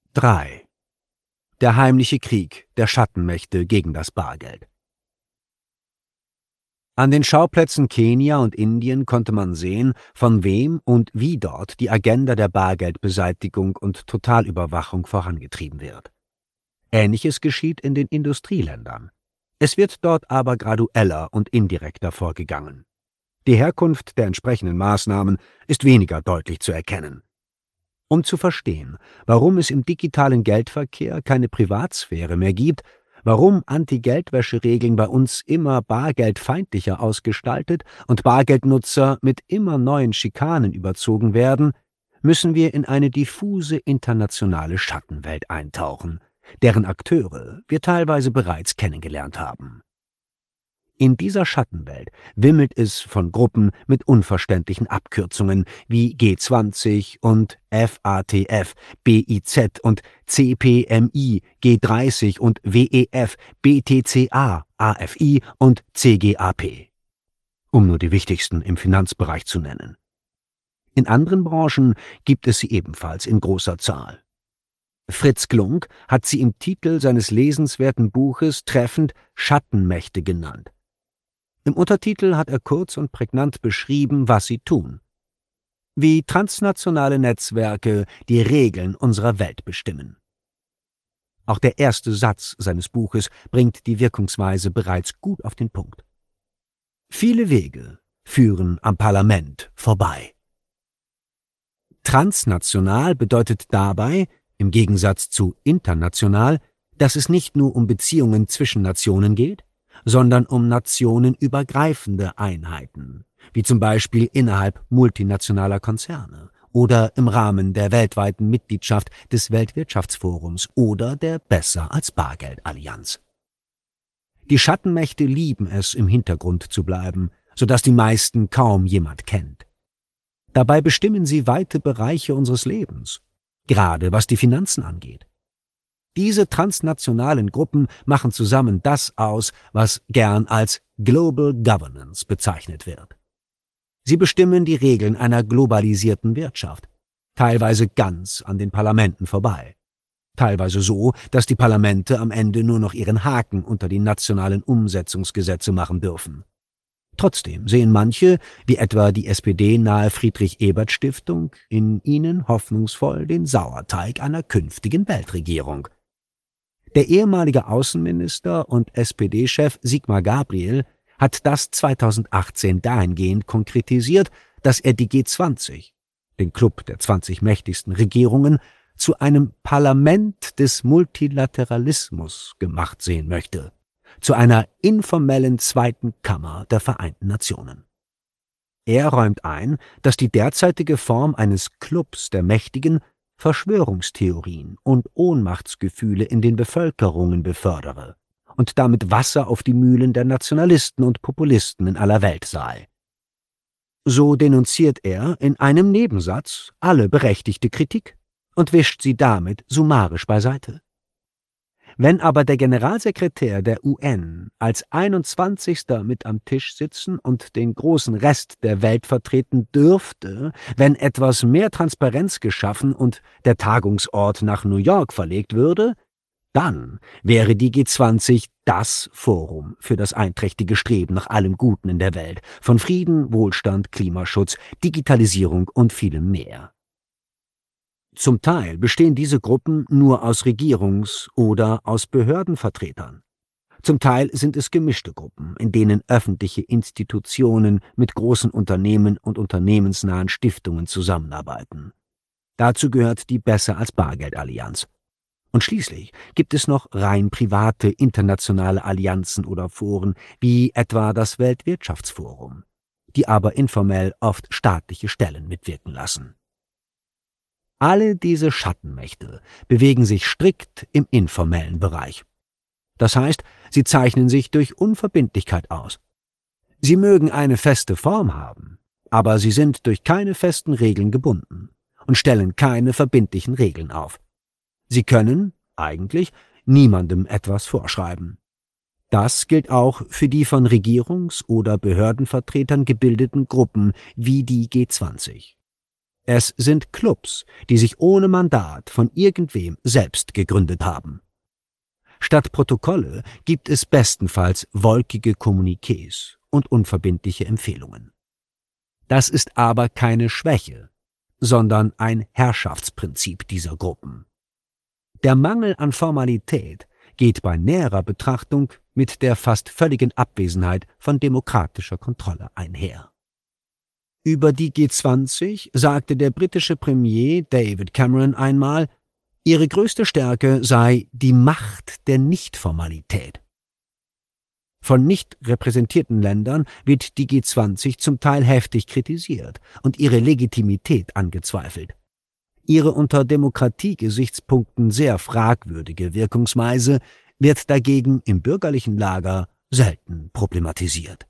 3. Der heimliche Krieg der Schattenmächte gegen das Bargeld. An den Schauplätzen Kenia und Indien konnte man sehen, von wem und wie dort die Agenda der Bargeldbeseitigung und Totalüberwachung vorangetrieben wird. Ähnliches geschieht in den Industrieländern. Es wird dort aber gradueller und indirekter vorgegangen. Die Herkunft der entsprechenden Maßnahmen ist weniger deutlich zu erkennen. Um zu verstehen, warum es im digitalen Geldverkehr keine Privatsphäre mehr gibt, warum Anti-Geldwäsche-Regeln bei uns immer bargeldfeindlicher ausgestaltet und Bargeldnutzer mit immer neuen Schikanen überzogen werden, müssen wir in eine diffuse internationale Schattenwelt eintauchen, deren Akteure wir teilweise bereits kennengelernt haben. In dieser Schattenwelt wimmelt es von Gruppen mit unverständlichen Abkürzungen wie G20 und FATF, BIZ und CPMI, G30 und WEF, BTCA, AFI und CGAP, um nur die wichtigsten im Finanzbereich zu nennen. In anderen Branchen gibt es sie ebenfalls in großer Zahl. Fritz Glunk hat sie im Titel seines lesenswerten Buches treffend Schattenmächte genannt. Im Untertitel hat er kurz und prägnant beschrieben, was sie tun. Wie transnationale Netzwerke die Regeln unserer Welt bestimmen. Auch der erste Satz seines Buches bringt die Wirkungsweise bereits gut auf den Punkt. Viele Wege führen am Parlament vorbei. Transnational bedeutet dabei, im Gegensatz zu international, dass es nicht nur um Beziehungen zwischen Nationen geht, sondern um nationenübergreifende Einheiten, wie zum Beispiel innerhalb multinationaler Konzerne oder im Rahmen der weltweiten Mitgliedschaft des Weltwirtschaftsforums oder der Besser-als-Bargeld-Allianz. Die Schattenmächte lieben es, im Hintergrund zu bleiben, sodass die meisten kaum jemand kennt. Dabei bestimmen sie weite Bereiche unseres Lebens, gerade was die Finanzen angeht. Diese transnationalen Gruppen machen zusammen das aus, was gern als Global Governance bezeichnet wird. Sie bestimmen die Regeln einer globalisierten Wirtschaft, teilweise ganz an den Parlamenten vorbei, teilweise so, dass die Parlamente am Ende nur noch ihren Haken unter die nationalen Umsetzungsgesetze machen dürfen. Trotzdem sehen manche, wie etwa die SPD-nahe Friedrich-Ebert-Stiftung, in ihnen hoffnungsvoll den Sauerteig einer künftigen Weltregierung. Der ehemalige Außenminister und SPD-Chef Sigmar Gabriel hat das 2018 dahingehend konkretisiert, dass er die G20, den Club der 20 mächtigsten Regierungen, zu einem Parlament des Multilateralismus gemacht sehen möchte, zu einer informellen zweiten Kammer der Vereinten Nationen. Er räumt ein, dass die derzeitige Form eines Clubs der Mächtigen Verschwörungstheorien und Ohnmachtsgefühle in den Bevölkerungen befördere und damit Wasser auf die Mühlen der Nationalisten und Populisten in aller Welt sei. So denunziert er in einem Nebensatz alle berechtigte Kritik und wischt sie damit summarisch beiseite. Wenn aber der Generalsekretär der UN als 21. mit am Tisch sitzen und den großen Rest der Welt vertreten dürfte, wenn etwas mehr Transparenz geschaffen und der Tagungsort nach New York verlegt würde, dann wäre die G20 das Forum für das einträchtige Streben nach allem Guten in der Welt, von Frieden, Wohlstand, Klimaschutz, Digitalisierung und vielem mehr. Zum Teil bestehen diese Gruppen nur aus Regierungs- oder aus Behördenvertretern. Zum Teil sind es gemischte Gruppen, in denen öffentliche Institutionen mit großen Unternehmen und unternehmensnahen Stiftungen zusammenarbeiten. Dazu gehört die Besser-als-Bargeld-Allianz. Und schließlich gibt es noch rein private internationale Allianzen oder Foren, wie etwa das Weltwirtschaftsforum, die aber informell oft staatliche Stellen mitwirken lassen. Alle diese Schattenmächte bewegen sich strikt im informellen Bereich. Das heißt, sie zeichnen sich durch Unverbindlichkeit aus. Sie mögen eine feste Form haben, aber sie sind durch keine festen Regeln gebunden und stellen keine verbindlichen Regeln auf. Sie können, eigentlich, niemandem etwas vorschreiben. Das gilt auch für die von Regierungs- oder Behördenvertretern gebildeten Gruppen wie die G20. Es sind Clubs, die sich ohne Mandat von irgendwem selbst gegründet haben. Statt Protokolle gibt es bestenfalls wolkige Kommuniqués und unverbindliche Empfehlungen. Das ist aber keine Schwäche, sondern ein Herrschaftsprinzip dieser Gruppen. Der Mangel an Formalität geht bei näherer Betrachtung mit der fast völligen Abwesenheit von demokratischer Kontrolle einher. Über die G20 sagte der britische Premier David Cameron einmal, ihre größte Stärke sei die Macht der Nichtformalität. Von nicht repräsentierten Ländern wird die G20 zum Teil heftig kritisiert und ihre Legitimität angezweifelt. Ihre unter Demokratiegesichtspunkten sehr fragwürdige Wirkungsweise wird dagegen im bürgerlichen Lager selten problematisiert.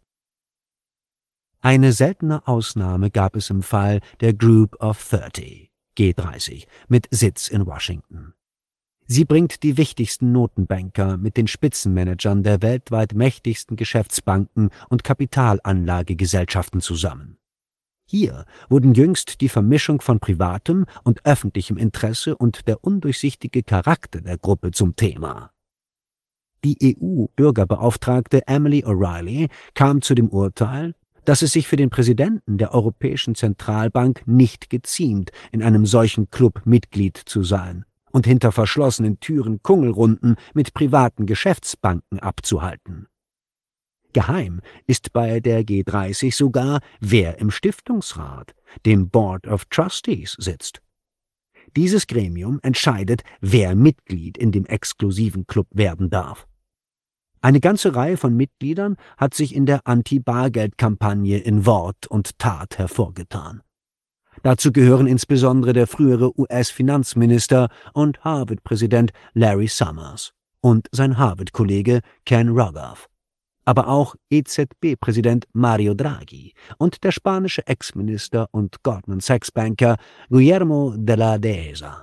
Eine seltene Ausnahme gab es im Fall der Group of 30, G30, mit Sitz in Washington. Sie bringt die wichtigsten Notenbanker mit den Spitzenmanagern der weltweit mächtigsten Geschäftsbanken und Kapitalanlagegesellschaften zusammen. Hier wurden jüngst die Vermischung von privatem und öffentlichem Interesse und der undurchsichtige Charakter der Gruppe zum Thema. Die EU-Bürgerbeauftragte Emily O'Reilly kam zu dem Urteil, dass es sich für den Präsidenten der Europäischen Zentralbank nicht geziemt, in einem solchen Club Mitglied zu sein und hinter verschlossenen Türen Kungelrunden mit privaten Geschäftsbanken abzuhalten. Geheim ist bei der G30 sogar, wer im Stiftungsrat, dem Board of Trustees, sitzt. Dieses Gremium entscheidet, wer Mitglied in dem exklusiven Club werden darf. Eine ganze Reihe von Mitgliedern hat sich in der Anti-Bargeld-Kampagne in Wort und Tat hervorgetan. Dazu gehören insbesondere der frühere US-Finanzminister und Harvard-Präsident Larry Summers und sein Harvard-Kollege Ken Rogoff, aber auch EZB-Präsident Mario Draghi und der spanische Ex-Minister und Goldman Sachs-Banker Guillermo de la Dehesa.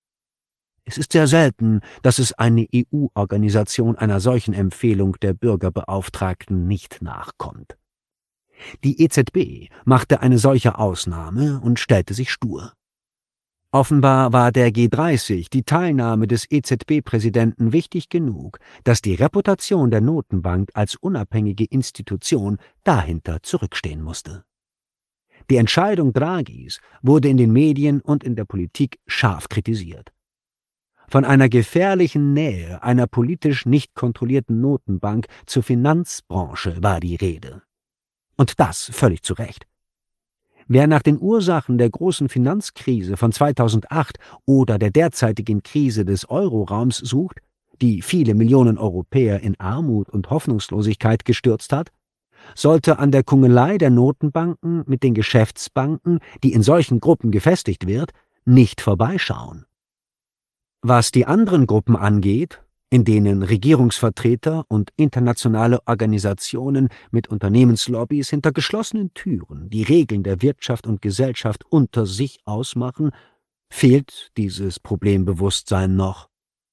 Es ist sehr selten, dass es eine EU-Organisation einer solchen Empfehlung der Bürgerbeauftragten nicht nachkommt. Die EZB machte eine solche Ausnahme und stellte sich stur. Offenbar war der G30 die Teilnahme des EZB-Präsidenten wichtig genug, dass die Reputation der Notenbank als unabhängige Institution dahinter zurückstehen musste. Die Entscheidung Draghis wurde in den Medien und in der Politik scharf kritisiert. Von einer gefährlichen Nähe einer politisch nicht kontrollierten Notenbank zur Finanzbranche war die Rede. Und das völlig zu Recht. Wer nach den Ursachen der großen Finanzkrise von 2008 oder der derzeitigen Krise des Euroraums sucht, die viele Millionen Europäer in Armut und Hoffnungslosigkeit gestürzt hat, sollte an der Kungelei der Notenbanken mit den Geschäftsbanken, die in solchen Gruppen gefestigt wird, nicht vorbeischauen. Was die anderen Gruppen angeht, in denen Regierungsvertreter und internationale Organisationen mit Unternehmenslobbys hinter geschlossenen Türen die Regeln der Wirtschaft und Gesellschaft unter sich ausmachen, fehlt dieses Problembewusstsein noch.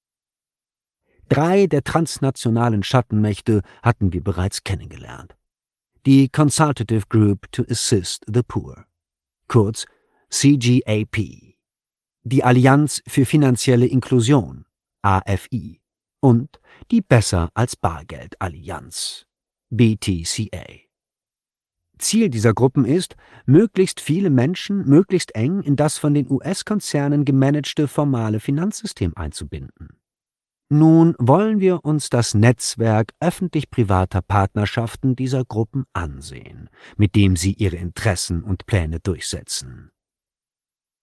3 der transnationalen Schattenmächte hatten wir bereits kennengelernt. Die Consultative Group to Assist the Poor, kurz CGAP, die Allianz für finanzielle Inklusion, AFI, und die Besser-als-Bargeld-Allianz, BTCA. Ziel dieser Gruppen ist, möglichst viele Menschen möglichst eng in das von den US-Konzernen gemanagte formale Finanzsystem einzubinden. Nun wollen wir uns das Netzwerk öffentlich-privater Partnerschaften dieser Gruppen ansehen, mit dem sie ihre Interessen und Pläne durchsetzen.